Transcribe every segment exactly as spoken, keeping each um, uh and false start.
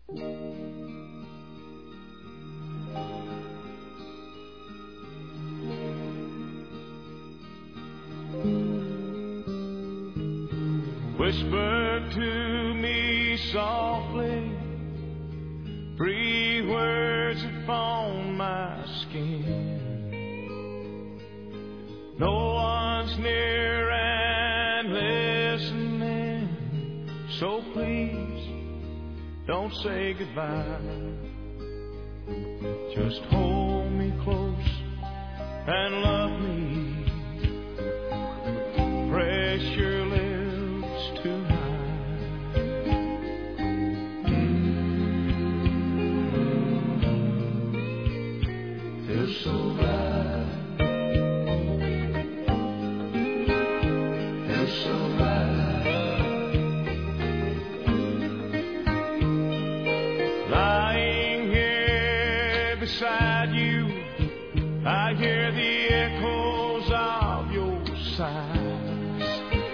Whisper to me softly, breathe words upon my skin. No one's near and listening, so please don't say goodbye. Just hold me close and love me. Press your lips tonight. Mm-hmm. Feels so right. Feels so right. Lying here beside you, I hear the echoes of your sighs.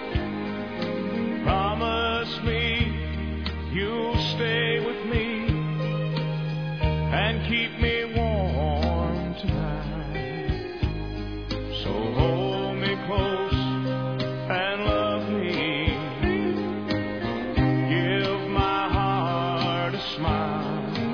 Promise me you'll stay with me and keep me warm tonight. So hold me close and love me. Give my heart a smile.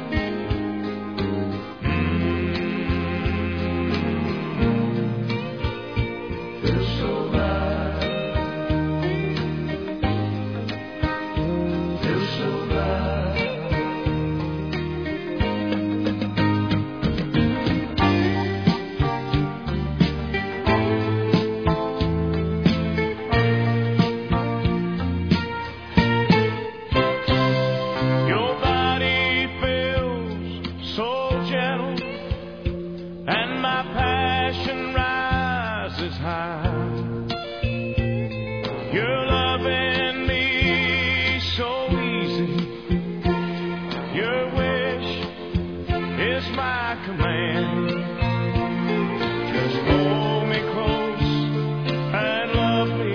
And my passion rises high. You're loving me so easy. Your wish is my command. Just hold me close and love me.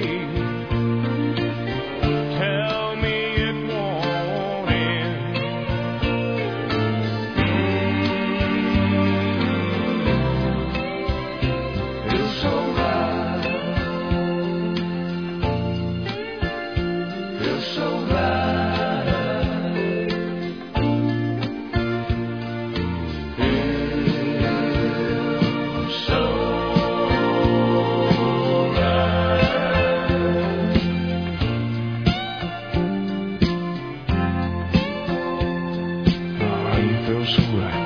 Tell me it won't end. So right, feels so right, feels so right. Ah, you feel so right.